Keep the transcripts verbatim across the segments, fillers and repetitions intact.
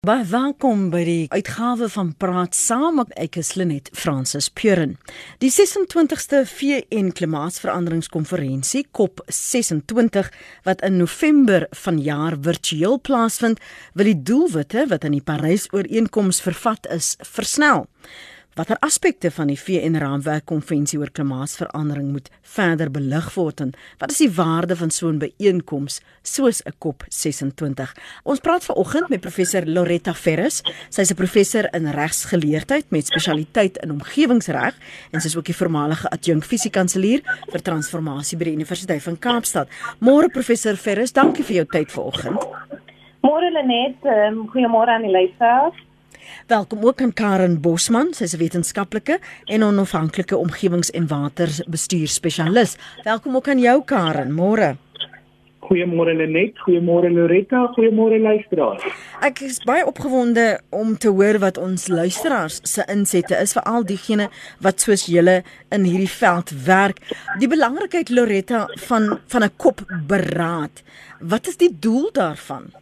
Baie welkom by die uitgawe van Praat Saam. Ek is Lenet Francis Puren. Die sesentwintigste V N Klimaatsveranderingskonferensie, COP sesentwintig, wat in November vanjaar virtueel plaasvind, wil die doelwitte wat in die Parys-ooreenkoms vervat is, versnel. Watter aspekte van die V N-raamwerkkonvensie oor klimaatsverandering moet verder belig word en wat is die waarde van so 'n byeenkoms soos 'n COP sesentwintig? Ons praat vanoggend met professor Loretta Ferris. Sy is 'n professor in regsgeleerdheid met spesialiteit in omgewingsreg en sy is ook die voormalige adjunk fisiekanselier vir transformasie by die Universiteit van Kaapstad. Môre professor Ferris, dankie vir jou tyd vanoggend. Môre Lenet, um, goeiemôre aan die luisteraars. Welkom ook aan Karen Bosman, sy is 'n wetenskaplike en onafhanklike omgewings- en waterbestuurspesialis. Welkom ook aan jou Karen, môre. Goeiemôre Lenet, goeiemôre Loretta, goeiemôre luisteraars. Ek is baie opgewonde om te hoor wat ons luisteraars se insette is, veral diegene wat soos julle in hierdie veld werk. Die belangrikheid Loretta van van 'n COP beraad. Wat is die doel daarvan?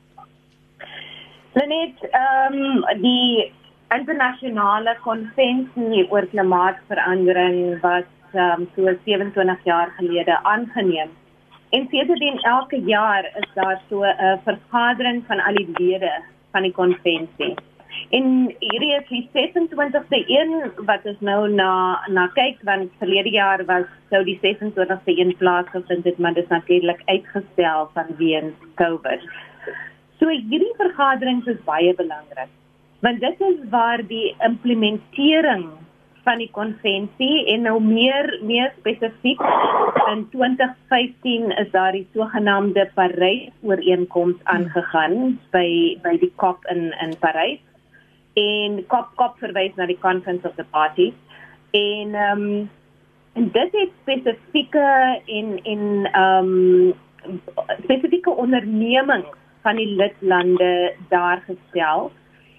Lenet, um, die internasionale konvensie oor klimaatsverandering was um, so sewenentwintig jaar gelede aangeneem. En sedertdien elke jaar is daar so 'n vergadering van al die lede van die konvensie. En hierdie is die sesentwintigste een wat ons nou na, na kyk, want verlede jaar was sou die sesentwintigste een plaasgevind het, maar dit is natuurlik uitgestel vanweë COVID. So hierdie vergaderings is baie belangrik, want dit is waar die implementering van die konvensie en nou meer, meer spesifiek in twintig vyftien is daar die sogenaamde Parys-ooreenkoms aangegaan by, by die COP in, in Parys. En COP, COP verwys na die Conference of the Parties. En, um, en dit het spesifieke en, en um, spesifieke ondernemings van die lidlande daar gestel.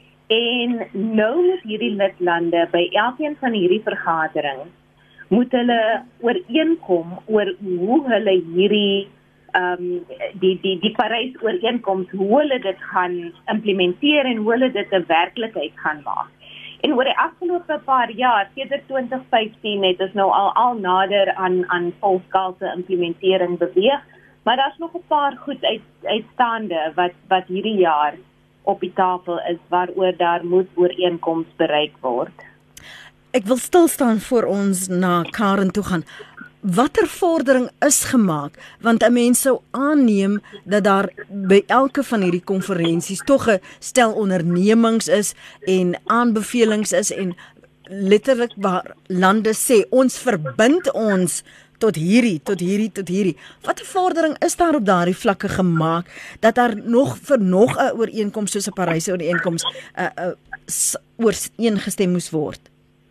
En nou moet hierdie lidlande by elkeen van hierdie vergaderings moet hulle ooreenkom oor hoe hulle hierdie um, die die die Parys-ooreenkoms, hoe hulle dit gaan implementeer en hoe hulle dit 'n werklikheid gaan maak. En oor die afgelope paar jaar, sedert twintig vyftien het ons nou al al nader aan aan volskaalse implementering beweeg. Maar daar's nog 'n paar goed uit, uitstaande wat, wat hierdie jaar op die tafel is, waaroor daar moet ooreenkoms bereik word. Ek wil stil staan voor ons na Karen toe gaan. Watter vordering is gemaak? Want 'n mens sou aanneem dat daar by elke van hierdie konferensies tog 'n stel ondernemings is en aanbevelings is en letterlik waar lande sê ons verbind ons tot hierdie, tot hierdie, tot hierdie. Wat 'n vordering is daar op daardie vlakke gemaak, dat daar nog vir nog 'n ooreenkoms soos 'n Parys-ooreenkoms uh, uh, ooreengestem moes word?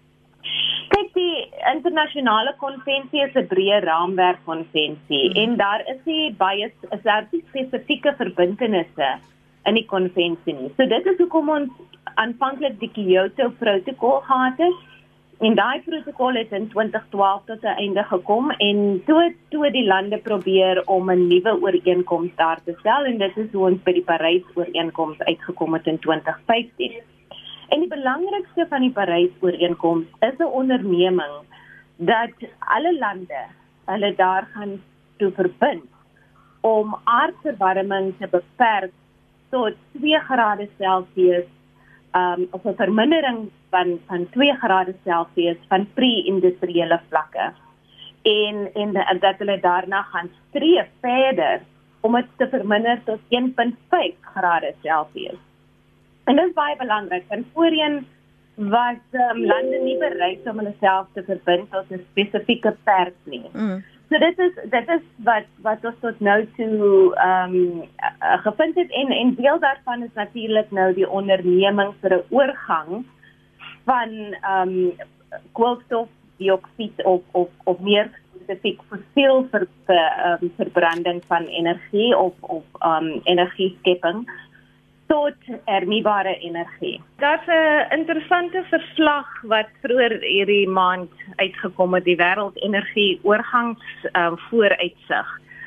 Kyk, die internasionale konvensie is 'n breë raamwerkkonvensie, hmm. en daar is nie baie, is daar nie spesifieke verbintenisse in die konvensie nie. So dit is hoekom ons aanvanklik die Kyoto-protokol gehad het. En daai protokol het in twintig twaalf tot 'n einde gekom en toe toe die lande probeer om 'n nuwe ooreenkoms daar te stel en dit is hoe ons by die Parys-ooreenkoms uitgekom het in twintig vyftien. En die belangrikste van die Parys-ooreenkoms is 'n onderneming dat alle lande hulle daar gaan toe verbind om aardverwarming te beperk tot twee grade Celsius. Um, of 'n vermindering van, van twee grade Celsius van pre-industriële vlakke. En, en, en dat hulle daarna gaan streef verder om dit te verminder tot een punt vyf grade Celsius. En dit is baie belangrik, want voorheen was um, lande nie bereid om hulle self te verbind tot 'n spesifieke perk nie. Mm. So dit is dit is wat wat ons tot nou toe um, uh, gevind het en en deel daarvan is natuurlik nou die onderneming vir 'n oorgang van um, koolstofdioksied of of of meer spesifiek fossiel ver, ver, um, verbranding van energie of of um, energieskepping tot hernubare energie. Daar's 'n interessante verslag wat vroeër hierdie maand uitgekom het, die Wêreldenergie Oorgangs um, vooruitsig,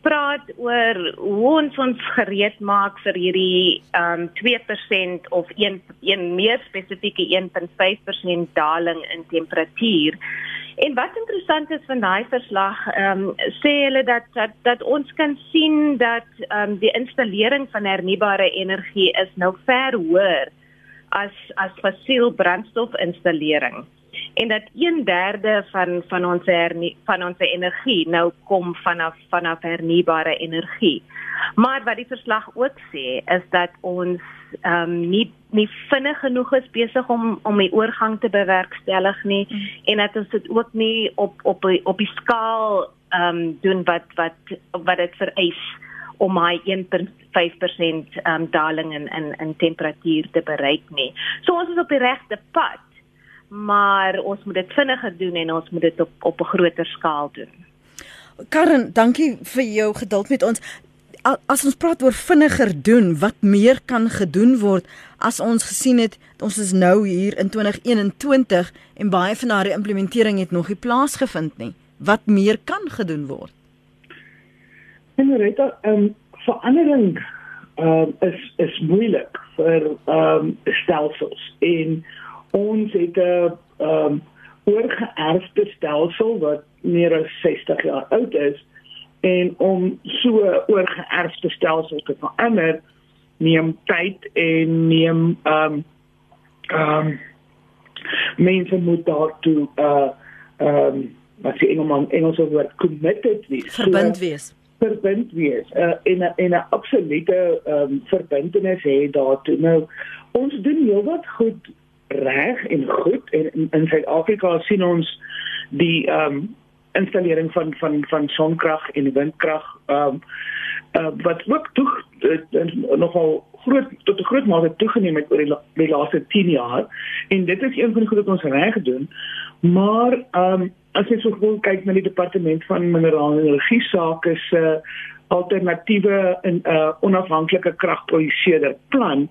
praat oor hoe ons ons gereed maak vir hierdie um, twee persent of een, een meer spesifieke een komma vyf persent daling in temperatuur. En wat interessant is van daai verslag, um, sê hulle dat, dat, dat ons kan sien dat um, die installering van hernubare energie is nou ver hoër as, as fossiel brandstofinstallering. En dat een derde van, van, onze hernie, van onze energie nou kom vanaf, vanaf hernubare energie. Maar wat die verslag ook sê, is dat ons um, nie, nie vinnig genoeg is besig om, om die oorgang te bewerkstellig nie, mm. en dat ons dit ook nie op, op, op die skaal um, doen wat, wat, wat het vereis om hy een komma vyf persent um, daling in, in, in temperatuur te bereik nie. So ons is op die regte pad, maar ons moet dit vinniger doen en ons moet dit op, op 'n groter skaal doen. Karen, dankie vir jou geduld met ons. As ons praat oor vinniger doen, wat meer kan gedoen word as ons gesien het, ons is nou hier in twintig eenentwintig en baie van daardie implementering het nog nie plaasgevind nie. Wat meer kan gedoen word? En Rita, um, verandering um, is, is moeilik vir um, stelsels en ons het 'n um, oorgeerfde stelsel wat meer as sestig jaar oud is, en om so 'n oorgeerfde stelsel te verander, neem tyd en neem um, um, mense moet daartoe uh, um, wat die Engelsman Engelse woord committed wees. Verbind wees. So, verbind wees, uh, en 'n en 'n absolute um, verbintenis hê daartoe. Nou, ons doen heel wat goed reg en goed, en in, in Suid-Afrika sien ons die um, installering van, van, van sonkrag en windkrag, um, uh, wat ook toe, uh, nogal groot, tot 'n groot mate toegeneem het oor die, die laaste tien jaar, en dit is een van die goed wat ons reg doen, maar um, as jy so gewoon kyk na die departement van minerale en energie sake se uh, alternatiewe en uh, onafhanklike kragproduseerder plan,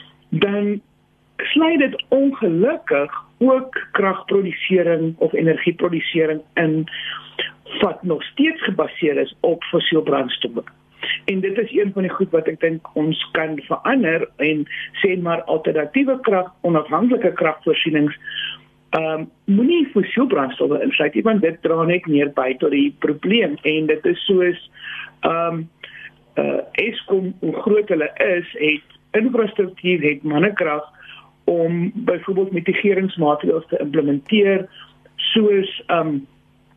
dan sluit dit ongelukkig ook kragprodusering of energieprodusering in wat nog steeds gebaseer is op fossiel brandstowwe. En dit is een van die goed wat ek dink ons kan verander en sê maar alternatiewe krag, onafhanklike kragvoorsienings um, moenie fossiel brandstowwe insluit nie, want dit dra net meer by tot die probleem, en dit is soos um, uh, Eskom, hoe groot hulle is, het infrastruktuur, het mannekrag om byvoorbeeld mitigeringsmaatreëls te implementeer, soos um,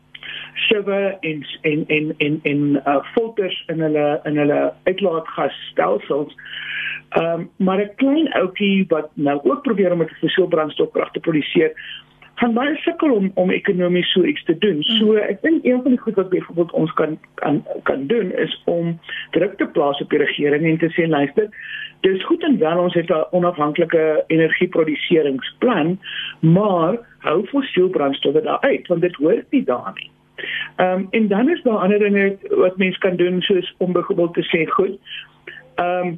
sewe en en en en en uh, filters in hulle in hulle uitlaatgasstelsels. Um, maar 'n klein ouetjie wat nou ook probeer om met fossiel brandstofkrag te produseer, gaan baie sukkel om om ekonomies so iets te doen. So ek dink een van die goed wat byvoorbeeld ons kan kan kan doen is om druk te plaas op die regering en te sê, luister, dis goed en wel ons het 'n onafhanklike energieproduseringsplan, maar hou fossiel brandstowwe daar uit, want dit hoort nie daar nie. Um, en dan is daar ander dinge wat mens kan doen, soos om byvoorbeeld te sê, goed, um,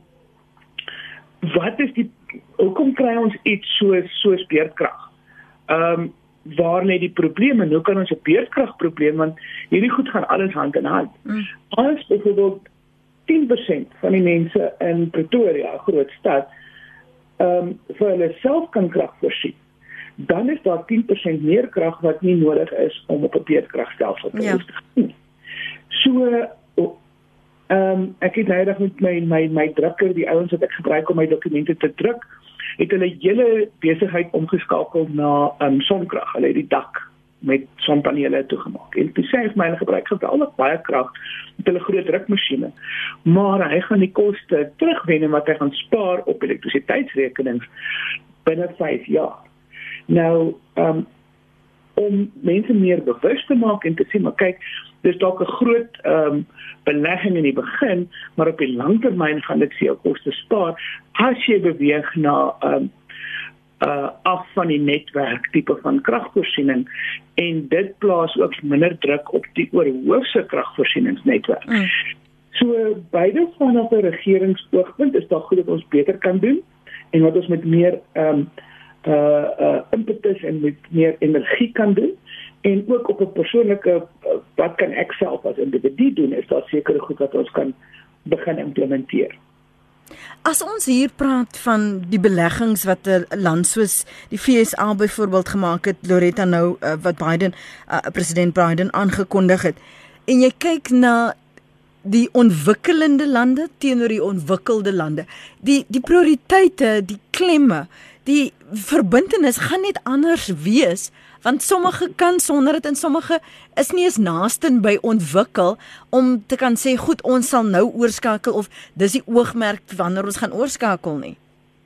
wat is die, hoekom kry ons iets soos, soos beerdkrag? Um, waar lê die probleme? Nou kan ons 'n beerdkragprobleem, want hierdie goed gaan alles hand in hand. Mm. As byvoorbeeld tien persent van die mense in Pretoria, 'n groot stad, um, vir hulle self kan krag voorsien, dan is daar tien persent meer krag wat nie nodig is om op 'n beerdkragstelsel te ja. doen. So, um, ek het nou met my, my, my drukker, die ouens wat ek gebruik om my dokumente te druk, het hulle hele besigheid omgeskakel na um, sonkrag. Hulle het die dak met sonpanele toegemaak. En toe sê hy vir my, hulle gebruik geweldig baie krag met hulle groot drukmasjiene, maar hy gaan die koste terugwen en wat hy gaan spaar op elektrisiteitsrekenings binne vyf jaar. Nou, um, om mense meer bewus te maak en te sê, maar kyk, dis dalk 'n groot um, belegging in die begin, maar op die langtermyn gaan dit vir jou koste spaar as jy beweeg na um, uh, af van die netwerk tipe van kragvoorsiening, en dit plaas ook minder druk op die oorhoofse kragvoorsieningsnetwerk. Mm. So beide vanaf 'n regeringsoogpunt is daar goed dat ons beter kan doen, en wat ons met meer um, uh, uh, impetus en met meer energie kan doen, en ook op 'n persoonlike uh, wat kan ek self as individu doen, is daar sekere goed wat ons kan begin implementeer. As ons hier praat van die beleggings wat 'n land soos die V S A byvoorbeeld gemaak het, Loretta nou uh, wat Biden, uh, president Biden aangekondig het, en jy kyk na die ontwikkelende lande teenoor die ontwikkelde lande, die die prioriteite, die klemme, die verbintenis gaan net anders wees, want sommige kan sonder dit en sommige is nie eens naasten by ontwikkel om te kan sê, goed, ons sal nou oorskakel of dis die oogmerk wanneer ons gaan oorskakel nie.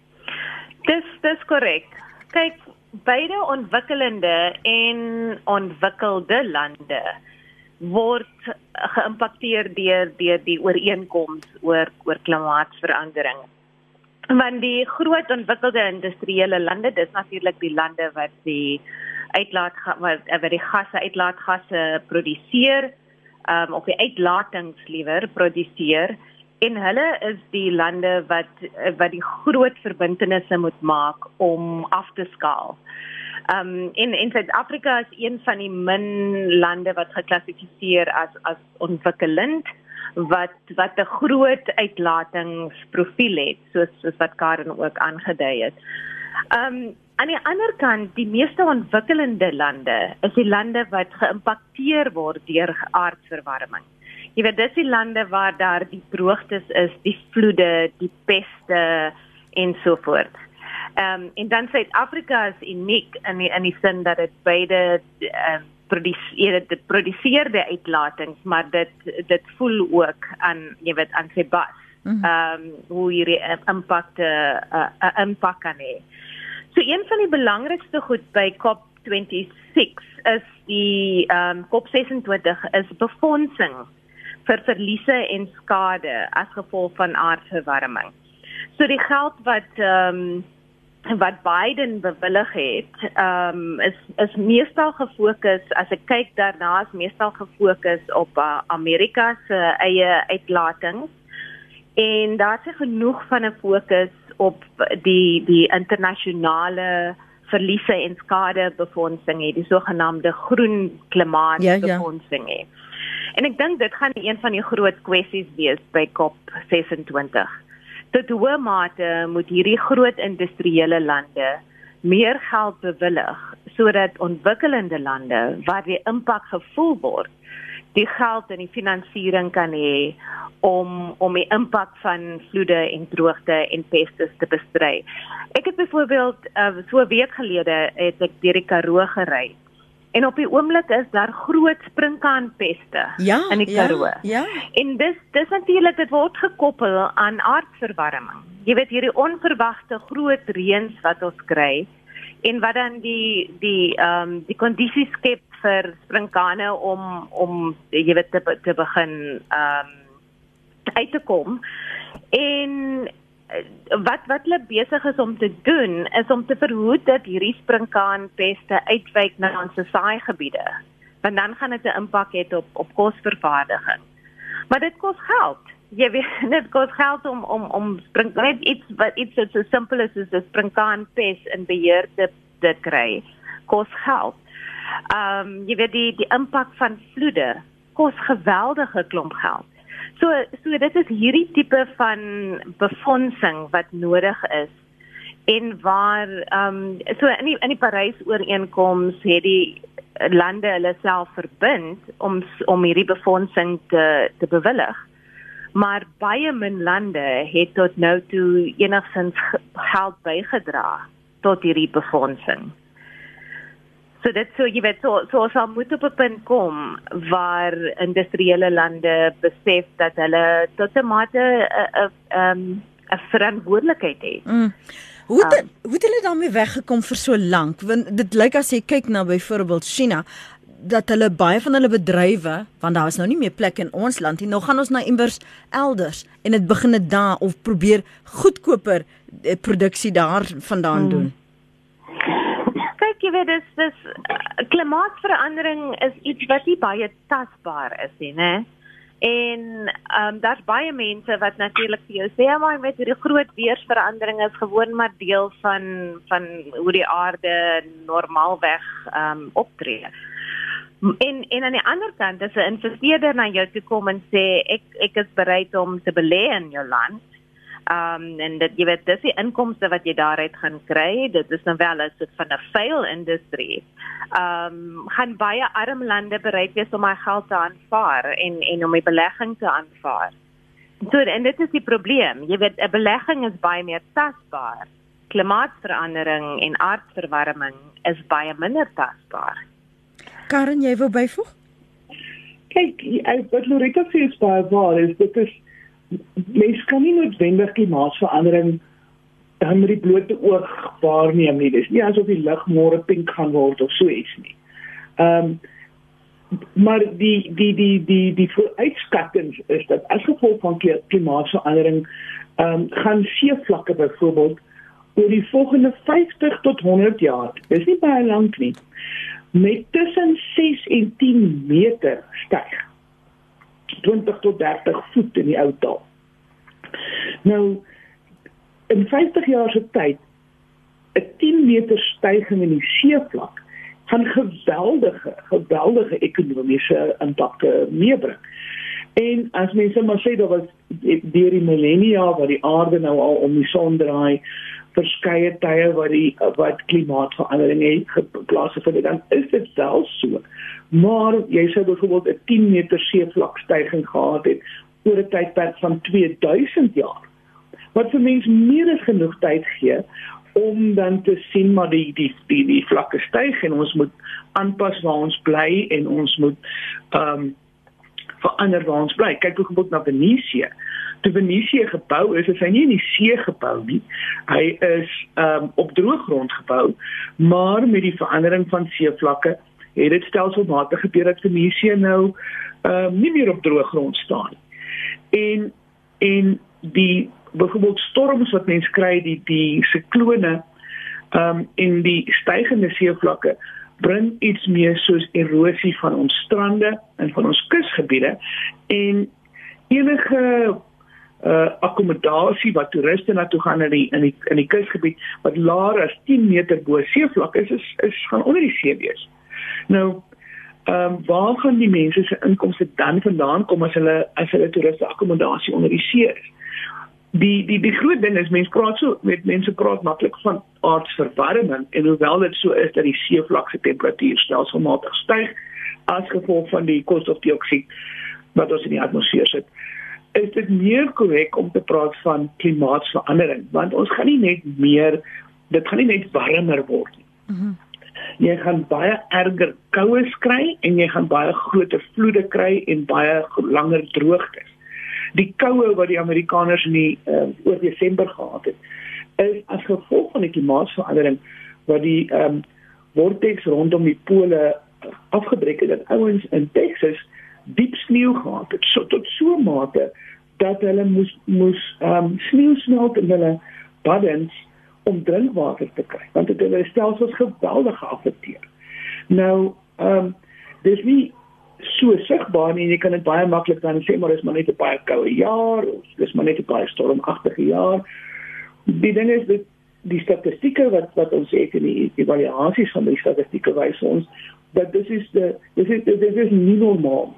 Dis dis korrek. Kyk, beide ontwikkelende en ontwikkelde lande word geïmpakteer deur deur die ooreenkoms oor oor klimaatsverandering. Want die groot ontwikkelde industriële lande, dis natuurlik die lande wat die uitlaat wat, wat die gasse uitlaatgasse produseer, um, of die uitlatings liewer produseer, en hulle is die lande wat wat die groot verbintenisse moet maak om af te skaal. Um, en in Suid-Afrika is een van die min lande wat geklassifiseer as as ontwikkelend, wat wat 'n groot uitlatingsprofiel het, soos soos wat Karen ook aangedui het. Um, aan die ander kant, die meeste ontwikkelende lande is die lande wat geïmpakteer word deur aardverwarming. Jy weet, dis die lande waar daar die droogtes is, die vloede, die peste en so voort. Um, en dan Suid-Afrika is uniek in die, in die sin dat dit beide uh, produseer, dit produseer die uitlatings, maar dit dit voel ook aan, jy weet, aan sy bas, mm-hmm. um, hoe hierdie impak 'n uh, uh, impak kan hê. So een van die belangrikste goed by COP ses is die um, COP ses en twintig is befondsing vir verliese en skade as gevolg van aardverwarming. So die geld wat um, wat Biden bewillig het, um, is, is meestal gefokus, as ek kyk daarna, is meestal gefokus op uh, Amerika se eie uitlatings, en daar is genoeg van 'n fokus op die, die internasionale verliese en skade befondsing het, die sogenaamde groen klimaatbefondsing het. Ja, ja. En ek dink dit gaan een van die groot kwessies wees by COP ses en twintig. Tot hoë mate moet hierdie groot industriële lande meer geld bewillig, sodat ontwikkelende lande, waar die impak gevoel word, die geld en die finansiering kan hê om, om die impak van vloede en droogte en pestes te bestry. Ek het byvoorbeeld, uh, so 'n week gelede, het ek deur die Karoo gery. En op die oomblik is daar groot sprinkaanpeste ja, in die Karoo. Ja, ja. En dis, dis natuurlik, dit word gekoppel aan aardverwarming. Jy weet, hierdie onverwagte groot reëns wat ons kry, en wat dan die die um, die kondisies skep vir sprinkane om om jy weet te, te begin um, uit te kom. En wat wat hulle besig is om te doen, is om te verhoed dat hierdie sprinkaanpeste uitwyk na ons saaigebiede, want dan gaan dit 'n impak hê op op kosvervaardiging. Maar dit kos geld. Jy weet, dit kos geld om om om spring, net iets wat iets so simpel is soos 'n sprinkaanpes in beheer te, te kry, kos geld. Um, jy weet, die die impak van vloede kos geweldige klomp geld. So, so dit is hierdie tipe van befondsing wat nodig is, en waar, um, so in die, in die Parys-ooreenkoms het die lande hulle self verbind om, om hierdie befondsing te, te bewillig, maar baie min lande het tot nou toe enigstens geld bygedra tot hierdie befondsing. So dit so, jy weet, so, so sal moet op 'n punt kom waar industriële lande besef dat hulle tot 'n mate 'n 'n 'n verantwoordelikheid het. Mm. Hoe het, um, hoe het hulle daarmee weggekom vir so lank? Want dit lyk as jy kyk na byvoorbeeld China, dat hulle baie van hulle bedrywe, want daar is nou nie meer plek in ons land nie, nou gaan ons na iewers elders en dit begin dit daar of probeer goedkoper eh, produksie daar vandaan mm. doen. Kyk, jy weet, dis, dis, uh, klimaatsverandering is iets wat nie baie tasbaar is nie, né? En um, daar's baie mense wat natuurlik vir jou sê, maar met hierdie groot weersverandering is gewoon maar deel van, van hoe die aarde normaalweg um, optree. En en aan die ander kant, as 'n investeerder na jou toe kom en sê ek ek is bereid om te belê in jou land, um, en dit jy weet dis die inkomste wat jy daaruit gaan kry, dit is nou wel 'n soort van 'n fail industrie. Um, gaan baie arm lande bereid wees om my geld te aanvaar en en om my belegging te aanvaar. So en dit is die probleem. Jy weet 'n belegging is baie meer tasbaar. Klimaatsverandering en aardverwarming is baie minder tasbaar. Karen, jy wou byvoeg? Kyk, wat Loretta sê is baie waar, is dit is, mens kan nie noodwendig klimaatsverandering dan met die blote oog waarneem nie. Dis nie asof die lug môre pink gaan word of so iets nie. Um, maar die, die, die, die, die vooruitskattings is dat as gevolg van klimaatsverandering um, gaan seevlakke byvoorbeeld oor die volgende vyftig tot honderd jaar, dis nie baie lank nie, met tussen ses en tien meter styg. twintig tot dertig voet in die ou taal. Nou, in vyftig jaar se tyd, 'n tien meter styging in die seevlak gaan geweldige, geweldige ekonomiese impakte meebring. En as mense maar sê, dat was deur die millennia wat die aarde nou al om die son draai, verskeie tye wat die wat klimaatsverandering het plaasgevind, dan is dit wel so. Maar jy sou byvoorbeeld 'n tien meter seevlakstyging gehad het oor 'n tydperk van twee duisend jaar. Wat vir mense meer as genoeg tyd gee om dan te sien maar die die die, die vlakke styg en ons moet aanpas waar ons bly en ons moet ehm um, verander waar ons bly. Kyk byvoorbeeld na Venesië. Toe Venesië gebou is, is hy nie in die see gebou nie. Hy is um, op droëgrond gebou, maar met die verandering van seevlakke het dit stelselmatig gebeur dat Venesië nou um, nie meer op droëgrond staan. En en die byvoorbeeld storms wat mens kry, die die siklone um, en die stygende seevlakke bring iets meer soos erosie van ons strande en van ons kusgebiede en enige uh, akkommodasie wat toeriste na toe gaan in die in die in die kusgebied wat laer as tien meter bo seevlak is, is is gaan onder die see wees. Nou, ehm um, waar gaan die mense se inkomste dan vandaan kom as hulle as hulle toeriste akkommodasie onder die see is? Die die die groot ding is mense praat so met mense praat maklik van aardverwarming en hoewel dit so is dat die seevlak se temperatuur stelselmatig styg as gevolg van die koolstofdioksied wat ons in die atmosfeer sit, is dit meer korrek om te praat van klimaatsverandering, want ons gaan nie net meer, dit gaan nie net warmer word nie. Mm-hmm. Jy gaan baie erger koues kry en jy gaan baie groter vloede kry en baie langer droogtes. Die koue wat die Amerikaners in die uh, oor Desember gehad het, is as gevolg van die klimaatsverandering wat die um, vortex rondom die pole afgebreek het, dat ouens in Texas diep sneeu gehad het, so, tot so mate dat hulle moes, moes um, sneeu smelt in hulle baddens om drinkwater te kry, want het hulle stelsels geweldig geaffekteer. Nou, um, dis nie so sigbaar nie, en jy kan dit baie maklik dan sê, maar dis maar net 'n baie koue jaar, of dis maar net 'n baie stormagtige jaar. Die ding is, dat die statistieke wat, wat ons het in die evaluasies van die statistieke wys ons, dat dis is, de, dis is, dis is nie normaal.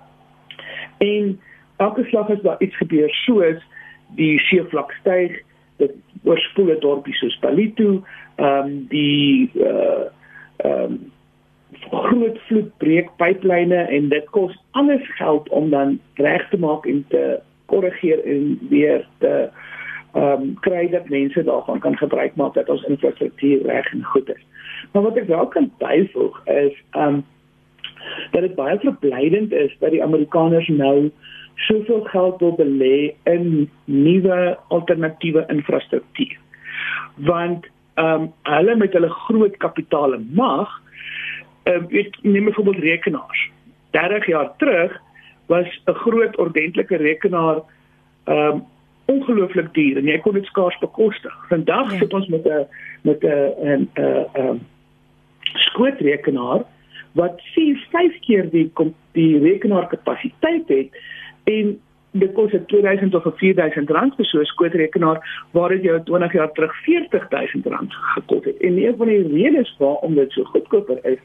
En elke slag as daar iets gebeur, soos die seevlak styg, dit oorspoel 'n dorpie soos Palito, um, die uh, um, groot vloed breek pyplyne en dit kos alles geld om dan reg te maak en te korrigeer en weer te um, kry dat mense daarvan kan gebruik maak dat ons infrastruktuur reg en goed is. Maar wat ek wel kan byvoeg is um, dat dit baie verblydend is dat die Amerikaners nou soveel geld wil belê in nuwe alternatiewe infrastruktuur. Want um, hulle met hulle groot kapitale mag, um, weet, neem byvoorbeeld rekenaars. dertig jaar terug was 'n groot ordentlike rekenaar um, ongelooflik duur en jy kon dit skaars bekostig. Vandag ja. sit ons met 'n met 'n 'n skootrekenaar wat vier, vyf keer die die rekenaarkapasiteit het en dit kos twee duisend of vier duisend rand vir so 'n skootrekenaar waar dit jou twintig jaar terug veertig duisend rand gekos het. En een van die redes waarom dit so goedkoper is,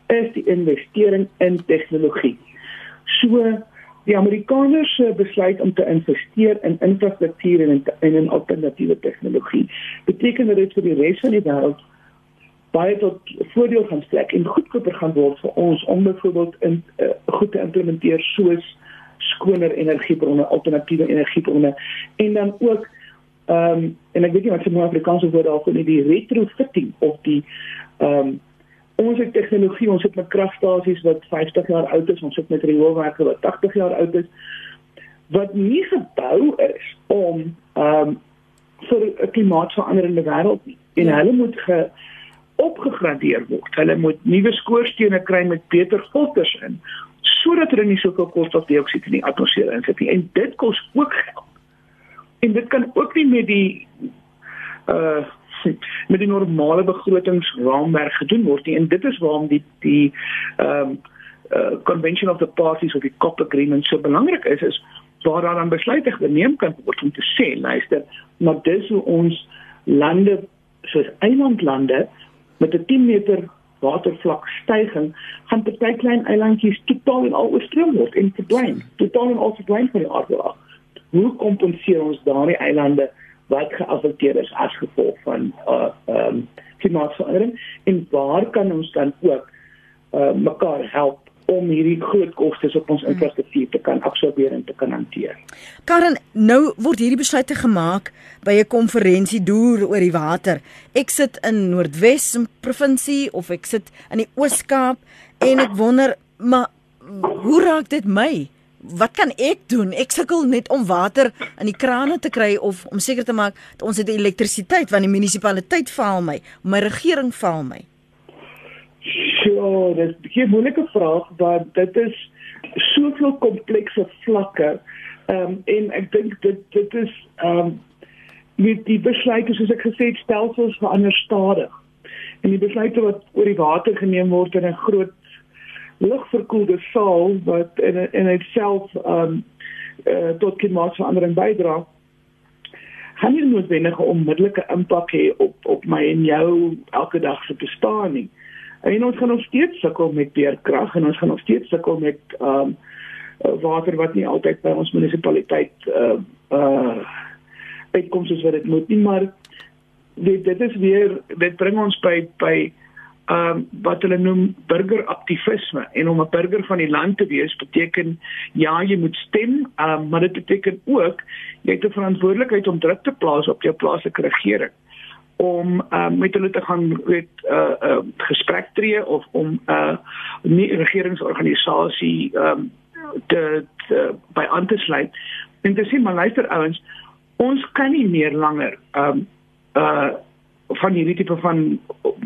is die investering in tegnologie. So die Amerikaners besluit om te investeer in infrastruktuur en in, en in alternatiewe tegnologie. Beteken dat dit vir die res van die wêreld baie tot voordeel gaan strek en goedkoper gaan word vir ons om byvoorbeeld in uh, goed te implementeer soos skoner energiebronne, alternatiewe energiebronne en dan ook um, en ek weet nie wat se mooi Afrikaanse woord daarvoor nie, die retrofitting of die um, ons het tegnologie, ons het met kragstasies wat vyftig jaar oud is, ons het met rioolwerke wat tagtig jaar oud is, wat nie gebou is om um, vir 'n klimaatsveranderende wêreld nie. En hulle moet ge, opgegradeer word. Hulle moet nuwe skoorstene kry met beter filters in, sodat hulle nie soveel koolstofdioksied in die atmosfeer insit nie. En dit kos ook geld. En dit kan ook nie met die uh, met die normale begrotingsraamwerk gedoen word nie. En dit is waarom die die um, uh, Convention of the Parties of die C O P Agreement so belangrik is, is waar daar dan besluite geneem kan word om te sê, luister, maar dis hoe ons lande, soos eilandlande, met 'n tien meter watervlak styging, gaan party klein eilandjies totaal en al oorstroom word en verdwyn, totaal en al verdwyn van die aardbol. Hoe kompenseer ons daardie eilande wat geaffekteer is as gevolg van uh, um, klimaatsverandering en waar kan ons dan ook uh, mekaar help om hierdie groot kostes op ons infrastruktuur te kan absorbeer en te kan hanteer. Karen, nou word hierdie besluite gemaak by 'n konferensie deur oor die water. Ek sit in Noordwes provinsie of ek sit in die Oos-Kaap en ek wonder, maar hoe raak dit my? Wat kan ek doen? Ek sukkel net om water in die krane te kry of om seker te maak dat ons het elektrisiteit, want die munisipaliteit faal my, my regering faal my. Ja, dit is 'n moeilike vraag, want dit is soveel komplekse vlakke. Um, en ek dink dit dit is um, met die besluite, soos ek gesê het, stelsels verander stadig. En die besluite wat oor die water geneem word in 'n groot lugverkoelde saal wat in in itself um, uh, tot klimaatsverandering bydra, gaan nie noodwendig 'n onmiddellike impak hê op op my en jou elke dag se bestaan nie. En ons gaan nog steeds sukkel met beerkrag en ons gaan nog steeds sukkel met um, water wat nie altyd by ons munisipaliteit uh, uh, uitkom soos wat dit moet nie, maar dit, dit is weer, dit bring ons by, by um, wat hulle noem burgeraktivisme, en om 'n burger van die land te wees beteken, ja, jy moet stem, um, maar dit beteken ook, jy het 'n verantwoordelikheid om druk te plaas op jou plaaslike regering, om uh, met hulle te gaan weet, uh, uh, gesprek tree of om 'n uh, nie regeringsorganisasie um, te, te by aan te sluit en te sê, maar luister ouens, ons kan nie meer langer um, uh, van hierdie tipe van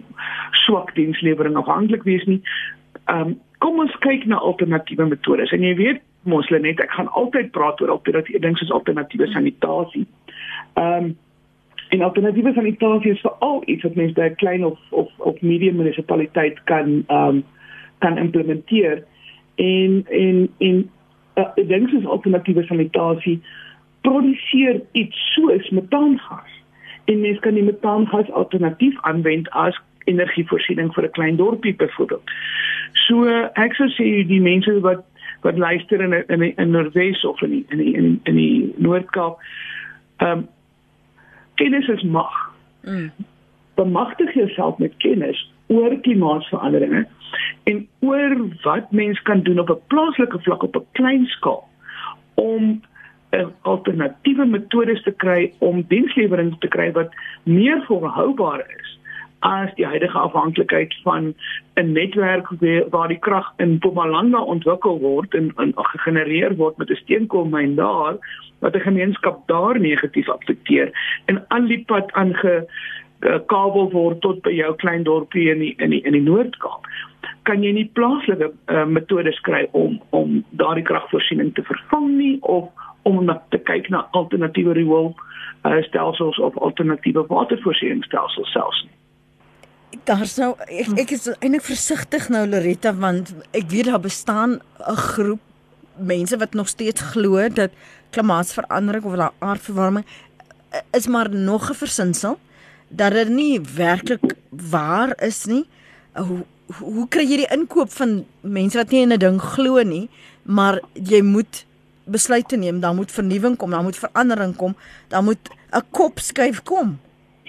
swak dienslewering afhanklik wees nie. Um, kom ons kyk na alternatiewe metodes. En jy weet, mos Lenet, ek gaan altyd praat oor alternatiewe dinge soos alternatiewe sanitasie. Um, En alternatiewe sanitasie is veral iets wat mense by 'n klein of of of medium munisipaliteit kan um, kan implementeer. En en en uh, dinge soos alternatiewe sanitasie produseer iets soos metaangas. En mense kan die metaangas alternatief aanwend as energievoorsiening vir 'n klein dorpie byvoorbeeld. So ek sou sê die mense wat wat luister in in in Noordwes of in die, in die, in die, in die Noord-Kaap, um, kennis is mag. Mm. Bemagtig jouself met kennis oor klimaatsveranderinge en oor wat mens kan doen op 'n plaaslike vlak, op 'n klein skaal, om uh, alternatiewe metodes te kry, om dienslewering te kry wat meer volhoubaar is as die huidige afhanklikheid van 'n netwerk waar die krag in Mpumalanga ontwikkel word en, en gegenereer word met 'n steenkoolmyn daar, wat 'n gemeenskap daar negatief affekteer en al die pad aangekabel word tot by jou klein dorpie in die in die in die Noord-Kaap. Kan jy nie plaaslike uh, metodes kry om om daardie kragvoorsiening te vervang nie, of om te kyk na alternatiewe rioolstelsels uh, of alternatiewe watervoorsieningsstelsels selfs nie. Daar's nou, ek, ek is eintlik versigtig nou, Loretta, want ek weet daar bestaan 'n groep mense wat nog steeds glo dat klimaatsverandering of daar aardverwarming is maar nog 'n versinsel, dat dit nie werklik waar is nie. hoe kry jy die inkoop van mense wat nie in 'n ding glo nie, maar jy moet besluite neem, dan moet vernuwing kom, dan moet verandering kom, dan moet 'n kop skuif kom.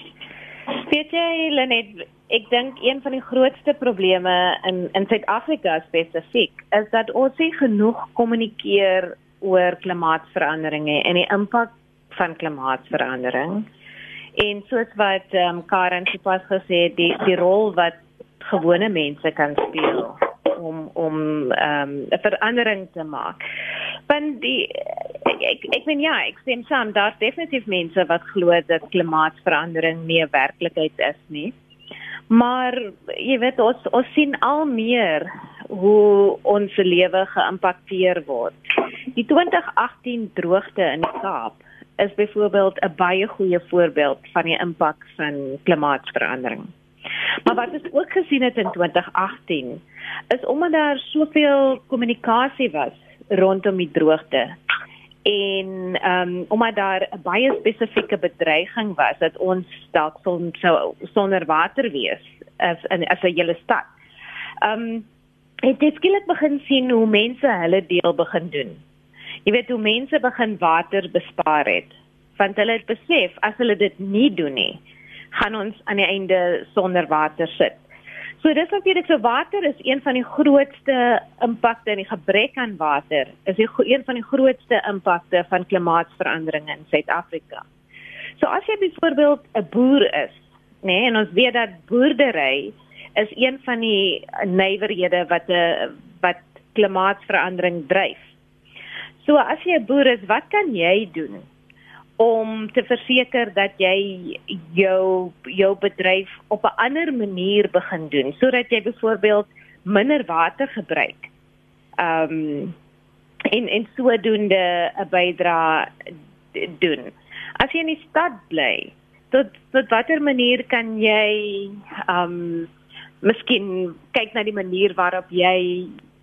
Weet jy, Lenet, ek dink een van die grootste probleme in in Suid-Afrika spesifiek is dat ons nie genoeg kommunikeer oor klimaatsverandering en die impak van klimaatsverandering. En soos wat um, Karen sopas gesê het, die die rol wat gewone mense kan speel om om um, 'n verandering te maak. Want die ek ek meen ja, ek stem saam, daar's definitief mense wat glo dat klimaatsverandering nie 'n werklikheid is nie. Maar jy weet ons ons sien al meer hoe ons lewe geïmpakteer word. Die twintig agtien droogte in die Kaap is byvoorbeeld 'n baie goeie voorbeeld van die impak van klimaatsverandering. Maar wat ons ook gesien het in twintig agtien is omdat daar soveel kommunikasie was rondom die droogte en um, omdat daar 'n baie spesifieke bedreiging was dat ons dalk sou sonder water wees as in as 'n hele stad. Um, het dit skielik begin sien hoe mense hulle deel begin doen. Jy weet hoe mense begin water bespaar het, want hulle het besef as hulle dit nie doen nie, gaan ons aan die einde sonder water sit. So dis natuurlik, so water is een van die grootste impakte en die gebrek aan water is die, een van die grootste impakte van klimaatsverandering in Suid-Afrika. So as jy byvoorbeeld 'n boer is, nee, en ons weet dat boerdery is een van die nywerhede wat 'n wat klimaatsverandering dryf. So as jy 'n boer is, wat kan jy doen om te verseker dat jy jou jou bedryf op 'n ander manier begin doen, sodat jy byvoorbeeld minder water gebruik. Um en en sodoende 'n bydrae doen. As jy in die stad bly, tot tot watter manier kan jy um miskien kyk na die manier waarop jy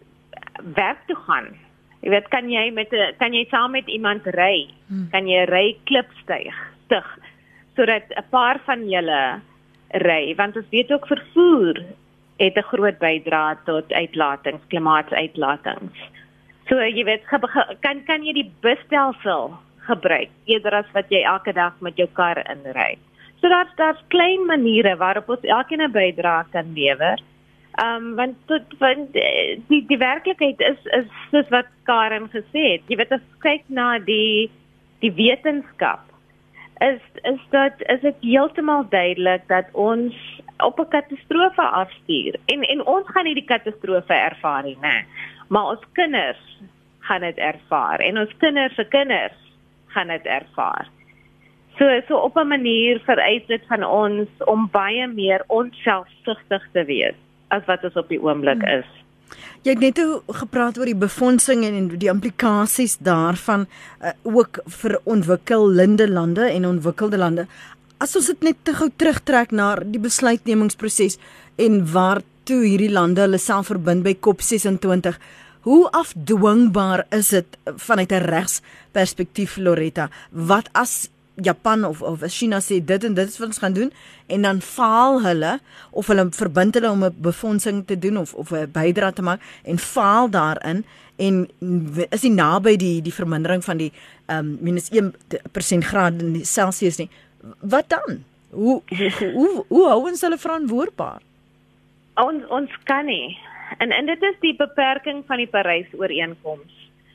werk toe gaan? Jy weet, kan jy met 'n kan jy saam met iemand ry? Hmm. Kan jy ry klip styg, stig, sodat 'n paar van julle ry, want ons weet ook vervoer het 'n groot bydrae tot uitlatings, klimaatsuitlatings. So jy weet, kan kan jy die busstelsel gebruik eerder as wat jy elke dag met jou kar inry. So daar's daar's klein maniere waarop ons elkeen 'n bydrae kan lewer. Um, want, tot, want die, die werklikheid is, is soos wat Karen gesê het. Jy weet, as kyk na die, die wetenskap, is, is, dat, is het heeltemal duidelik dat ons op 'n katastrofe afstuur. En, en ons gaan nie die katastrofe ervaar nie, nee. Maar ons kinders gaan dit ervaar. En ons kinders se kinders gaan dit ervaar. So, so op 'n manier vereis dit van ons om baie meer onselfsugtig te wees as wat ons op die oomblik is. Jy het net gepraat oor die befondsing en die implikasies daarvan, uh, ook vir ontwikkelende lande en ontwikkelde lande. As ons dit net te gou terugtrek na die besluitnemingsproses en waartoe hierdie lande hulle self verbind by COP ses en twintig, hoe afdwingbaar is dit vanuit 'n regsperspektief, Loretta? Wat as Japan of of China sê dit en dit is wat ons gaan doen en dan faal hulle of hulle verbind hulle om 'n befondsing te doen of of 'n bydrae te maak en faal daarin en is nie naby die die vermindering van die um, minus een persent graad in Celsius nie. Wat dan? Hoe hoe hoe, hoe hou ons hulle verantwoordbaar? Ons ons kan nie. En en dit is die beperking van die Parys-ooreenkoms.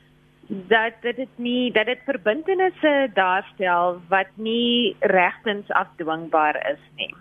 dat dit nie dat dit verbintenisse daarstel wat nie regtens afdwingbaar is nie.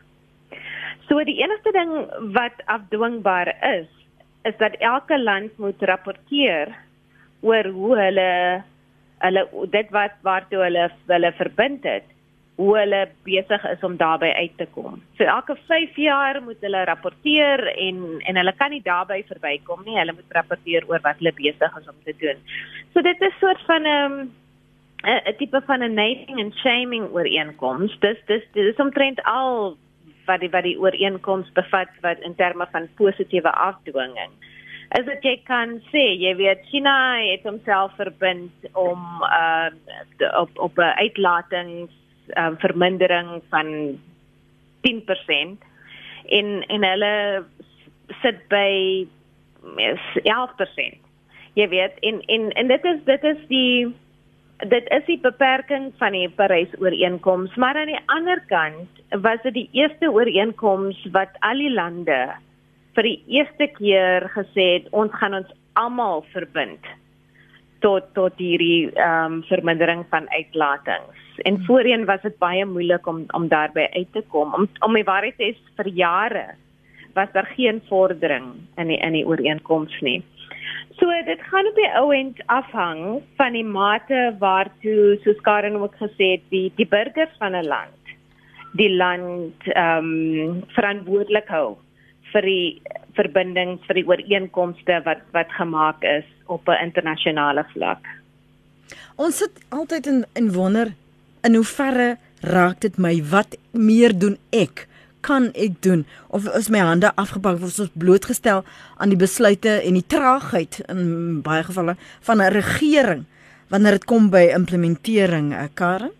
So die enigste ding wat afdwingbaar is, is dat elke land moet rapporteer oor hoe hulle hulle dit wat waartoe hulle hulle verbind het, hoe hulle besig is om daarby uit te kom. So elke vyf jaar moet hulle rapporteer en en hulle kan nie daarby verbykom nie. Hulle moet rapporteer oor wat hulle besig is om te doen. So dit is soort van 'n um, 'n tipe van 'n naming and shaming ooreenkoms. Dis dis dis is omtrent al wat die wat die ooreenkoms bevat wat in terme van positiewe afdwinging. Is dat jy kan sê, jy weet, China het homself verbind om uh, op op 'n uitlatings Um, vermindering van tien persent en en hulle sit by elf persent. Jy weet, en en en dit is dit is die dit is die beperking van die Parys-ooreenkoms, maar aan die ander kant was dit die eerste ooreenkoms wat al die lande vir die eerste keer gesê het, ons gaan ons almal verbind tot tot hierdie um, vermindering van uitlatings. En hmm. voorheen was dit baie moeilik om om daarby uit te kom. Om om die waarheid te sê, vir jare was daar geen vordering in die in die ooreenkoms nie. So dit gaan op die ou end afhang van die mate waartoe, soos Karen ook gesê het, die die burgers van 'n land die land um, verantwoordelik hou vir die verbindings, vir die ooreenkomste wat wat gemaak is op 'n internasionale vlak. Ons sit altyd in in wonder in hoeverre raak dit my, wat meer doen ek? Kan ek doen, of is my hande afgepak, of is ons blootgestel aan die besluite en die traagheid in baie gevalle van 'n regering wanneer dit kom by implementering, Karen?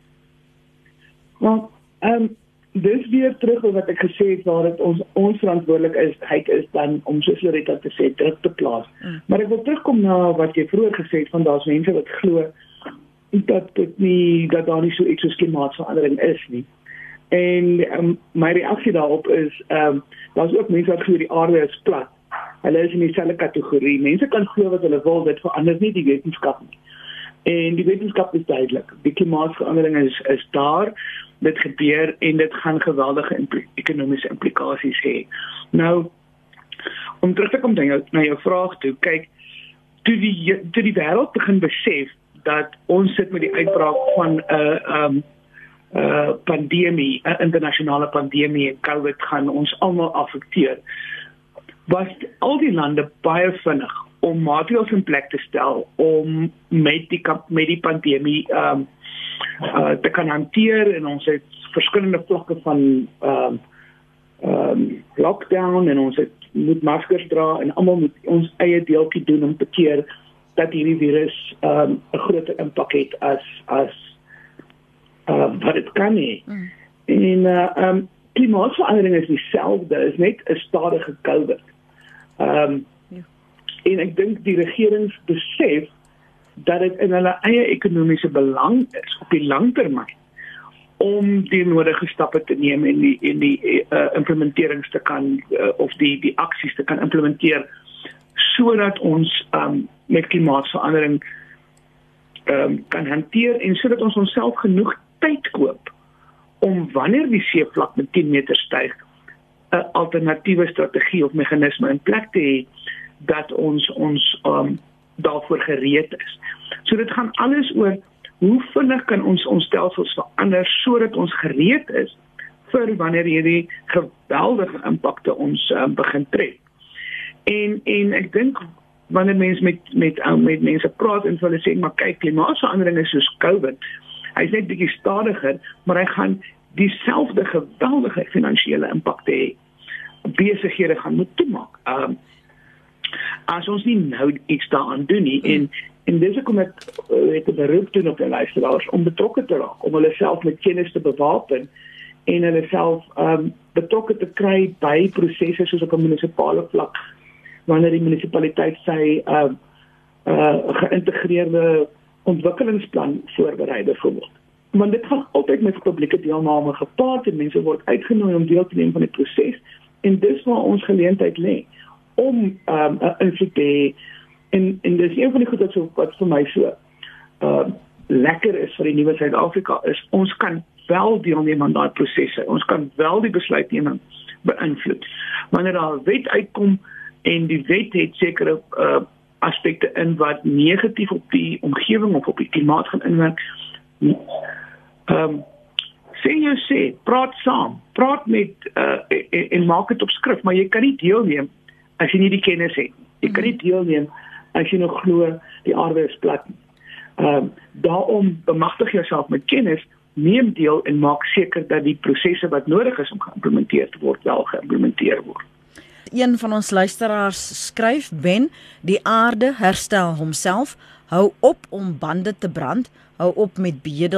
Wel, ehm um, dis weer terug op wat ek gesê het, waar dit ons ons verantwoordelikheid is dan om soos Loretta te sê, druk te plaas. Mm. Maar ek wil terugkom na wat jy vroeër gesê het, van daar's mense wat glo dat dit nie, dat daar nie so iets soos klimaatsverandering is nie. En um, my reaksie daarop is, um, daar's ook mense wat glo die aarde is plat. Hulle is in dieselfde kategorie. Mense kan glo wat hulle wil, dit verander nie die wetenskap nie. En die wetenskap is duidelik. Die klimaatsverandering is is daar, dit gebeur en dit gaan geweldige impl- ekonomiese implikasies hê. Nou, om terug te kom na jou, na jou vraag toe, kyk, toe die toe die wêreld begin besef dat ons sit met die uitbraak van 'n uh, um, Uh, pandemie, 'n internasionale pandemie en COVID gaan ons almal affekteer, was al die lande baie vinnig om maatreëls in plek te stel om met die met die pandemie um, uh, te kan hanteer, en ons het verskillende vlakke van um, um, lockdown, en ons het moet maskers dra en almal moet ons eie deeltjie doen om te keer dat hierdie virus 'n um, groter impak het as as Uh, wat dit kan hê. Mm. En uh, um, klimaatsverandering is dieselfde, is net 'n stadige COVID. Um, ja. En ek dink die regerings besef dat dit in hulle eie ekonomiese belang is op die langtermyn om die nodige stappe te neem en die en die uh, implementerings te kan uh, of die die aksies te kan implementeer sodat ons um, met klimaatsverandering um, kan hanteer en sodat ons onsself genoeg tyd koop om wanneer die seevlak met tien meter styg 'n alternatiewe strategie of meganisme in plek te hê dat ons ons um, daarvoor gereed is. So dit gaan alles oor hoe vinnig kan ons ons stelsels verander sodat ons gereed is vir wanneer hierdie geweldige impakte ons um, begin tref. En en ek dink wanneer mense met met met mense praat en hulle sê maar kyk, klimaatsverandering is soos COVID. Hy is net bietjie stadiger, maar hy gaan dieselfde geweldige finansiële impakte hê. Besighede gaan moet toemaak. Um, as ons nie nou iets daaraan doen nie, en en dis hoekom ek het 'n beroep doen op die luisteraars om betrokke te raak, om hulle self met kennis te bewapen en hulle self um, betrokke te kry by prosesse soos op 'n munisipale vlak, wanneer die munisipaliteit sy uh, uh, geïntegreerde ontwikkelingsplan voorberei byvoorbeeld. Want dit gaan altyd met publieke deelname gepaard en mense word uitgenooi om deel te neem van die proses, en dis waar ons geleentheid lê om 'n um, invloed te hê. En en dis een van die goed wat so wat vir my so uh, lekker is vir die nuwe Suid-Afrika is ons kan wel deelneem aan daai prosesse. Ons kan wel die besluitneming beïnvloed. Wanneer daar 'n wet uitkom en die wet het sekere uh, aspekte in wat negatief op die omgewing of op die klimaat gaan inwerk. Ehm um, sê jy sê, praat saam, praat met uh, en, en maak dit op skrif, maar jy kan nie deelneem as jy nie die kennis het. Jy kan nie deelneem as jy nog glo die aarde is plat. Ehm um, daarom bemagtig jouself met kennis, neem deel en maak seker dat die prosesse wat nodig is om geïmplementeer te word wel geïmplementeer word. Een van ons luisteraars skryf, Ben, die aarde herstel homself, hou op om bande te brand, hou op met bedel,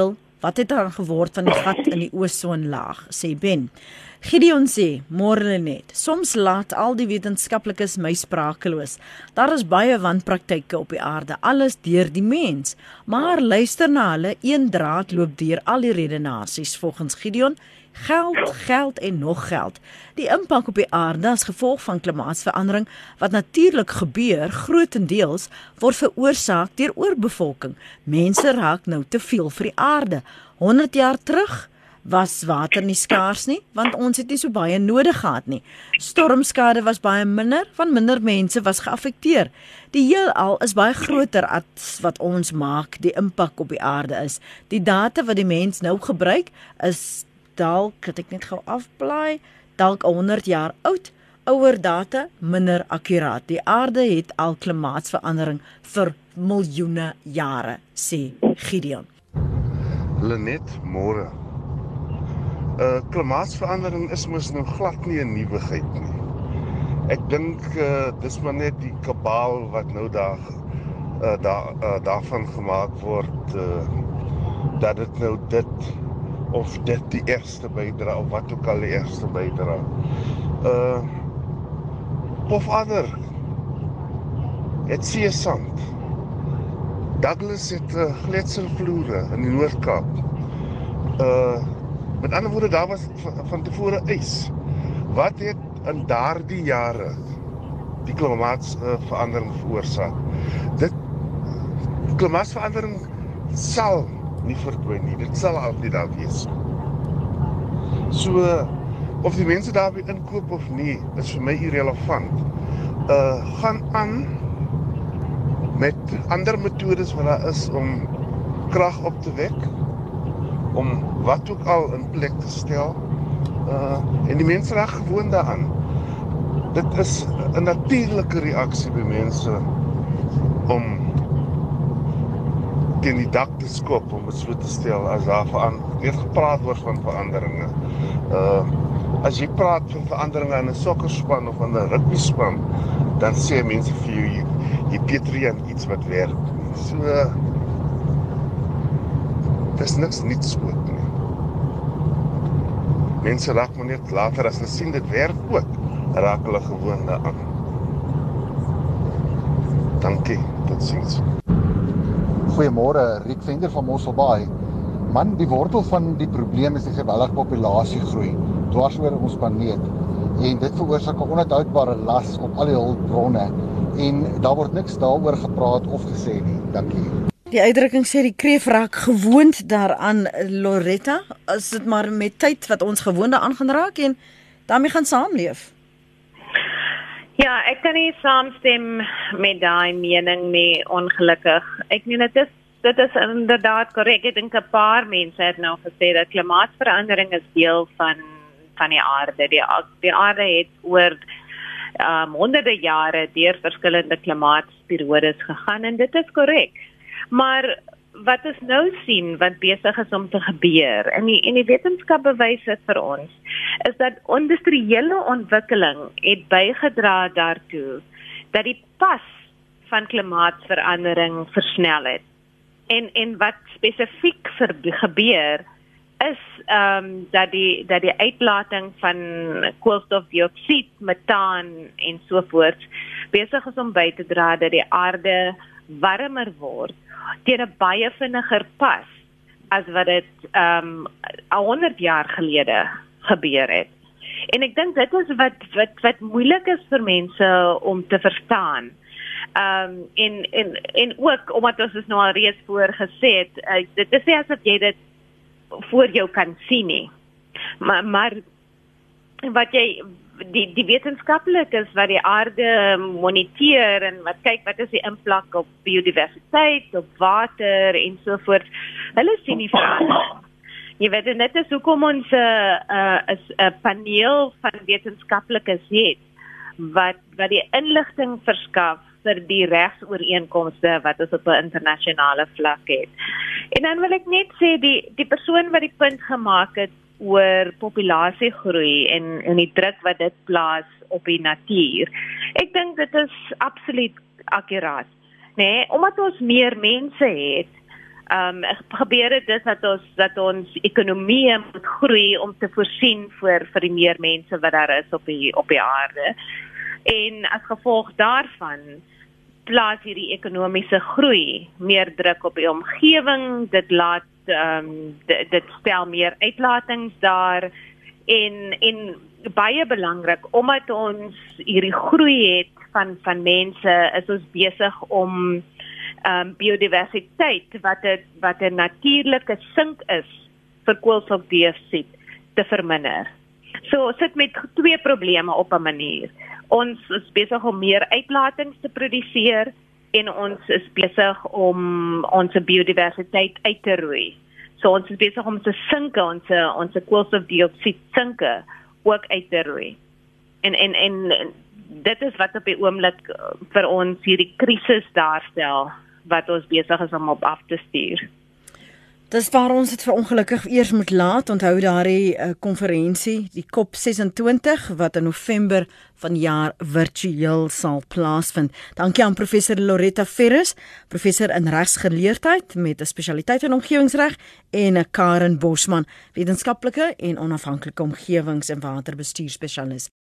Wat het daar geword van die gat in die ozonlaag, sê Ben. Gideon sê, môre Lenet, soms laat al die wetenskaplikes my sprakeloos. Daar is baie wanpraktyke op die aarde, alles deur die mens. Maar luister na hulle, een draad loop deur al die redenasies volgens Gideon. Geld, geld en nog geld. Die impak op die aarde as gevolg van klimaatsverandering wat natuurlik gebeur, grootendeels word veroorsaak deur oorbevolking. Mense raak nou te veel vir die aarde. honderd jaar terug was water nie skaars nie, want ons het nie so baie nodig gehad nie. Stormskade was baie minder, want minder mense was geaffekteer. Die heelal is baie groter as wat ons maak die impak op die aarde is. Die data wat die mens nou gebruik is dalk, het ek net gou afblaai, dalk honderd jaar oud, ouer data, minder akkuraat. Die aarde het al klimaatsverandering vir miljoene jare, sê Gideon. Lenet, môre. Uh, klimaatsverandering is mos nou glad nie 'n nuwigheid nie. Ek dink uh, dis maar net die kabaal wat nou daar uh, da, uh, daarvan gemaak word, uh, dat dit nou dit of dit die eerste bydra, of wat ook al die eerste bydra. Uh, of ander, het see sand. Douglas het uh, gletselvloere in die Noord-Kaap. Uh, met ander woorde, daar was van, van tevore ys. Wat het in daardie jare die klimaatsverandering uh, veroorsaak? Dit, klimaatsverandering sal nie verdwyn nie, dit sal altyd daar wees. So, of die mense daarby inkoop of nie, is vir my irrelevant. Uh, gaan aan met ander metodes wat daar is om krag op te wek, om wat ook al in plek te stel, uh, en die mense raak gewoon daaraan. Dit is 'n natuurlike reaksie by mense om teen die dak te skop, om het so te stel, as daar weer gepraat word van veranderinge. Uh, as jy praat van veranderinge in 'n sokkerspan of in 'n rugbyspan, dan sê mense vir jou, jy, jy peter aan iets wat werk. So, uh, dis niks niets ook nie. Mense raak maar net later, as hulle sien dit werk ook, raak hulle gewoon daaraan. Dankie, tot ziens. Goeiemôre, Riek Venter van Mosselbaai. Man, die wortel van die probleem is die geweldige populasiegroei dwars oor ons planeet. En dit veroorsaak 'n onhoudbare las op al die hulpbronne. En daar word niks daaroor gepraat of gesê nie. Dankie. Die uitdrukking sê die kreef raak gewoond daaraan, Loretta. Is dit maar met tyd wat ons gewoond daaraan gaan raak en daarmee gaan saamleef? Ja, ek kan nie saamstem met daai mening nie, ongelukkig. Ek meen dit is dit is inderdaad korrek. Ek dink 'n paar mense het nou gesê dat klimaatsverandering is deel van van die aarde. Die die aarde het oor um, honderde jare deur verskillende klimaatsperiodes gegaan en dit is korrek. Maar wat ons nou sien, wat besig is om te gebeur, en die, en die wetenskap bewys dit vir ons, is dat industriële ontwikkeling het bygedra daartoe dat die pas van klimaatsverandering versnel het. En, en wat spesifiek gebeur, is um, dat, die, dat die uitlating van koolstofdioksied, metaan en sovoorts besig is om by te dra dat die aarde warmer word teen 'n baie vinniger pas as wat dit um, honderd jaar gelede gebeur het. En ek dink dit is wat wat wat moeilik is vir mense om te verstaan. Um, en, en, en ook, omdat ons is nou al reeds voor gesê het, uh, dit is nie asof jy dit voor jou kan sien nie. Maar, maar wat jy, die, die wetenskaplikes wat die aarde moniteer en wat kyk wat is die impak op biodiversiteit, op water en sovoorts, hulle sien nie verandering. Jy weet, en dit is hoekom ons 'n uh, uh, uh, paneel van wetenskaplikes het, wat, wat die inligting verskaf vir die regsooreenkomste wat ons op 'n internasionale vlak het. En dan wil ek net sê, die, die persoon wat die punt gemaak het oor populasiegroei en, en die druk wat dit plaas op die natuur, ek dink dit is absoluut akkuraat. Nee, omdat ons meer mense het, Um, gebeur dit dus dat ons, dat ons ekonomie moet groei om te voorsien vir, vir die meer mense wat daar is op die, op die aarde. En as gevolg daarvan plaas hierdie ekonomiese groei meer druk op die omgewing, dit laat um, dit, dit stel meer uitlatings daar en, en baie belangrik, omdat ons hierdie groei het van, van mense, is ons besig om Um, biodiversiteit, wat 'n wat 'n natuurlike sink is vir koolstofdioksied te verminder. So ons sit met twee probleme op 'n manier. Ons is besig om meer uitlatings te produseer en ons is besig om ons biodiversiteit uit te roei. So ons is besig om ons sinke, ons ons koolstofdioksied sinke ook uit te roei. En en en dit is wat op die oomblik vir ons hierdie krisis daarstel, wat ons besig is om op af te stuur. Dis waar ons dit vir ongelukkig eers moet laat. Onthou daardie konferensie, uh, die COP ses en twintig, wat in November vanjaar virtueel sal plaasvind. Dankie aan professor Loretta Ferris, professor in regsgeleerdheid met 'n spesialiteit in omgewingsreg, en Karen Bosman, wetenskaplike en onafhanklike omgewings- en waterbestuurspesialis.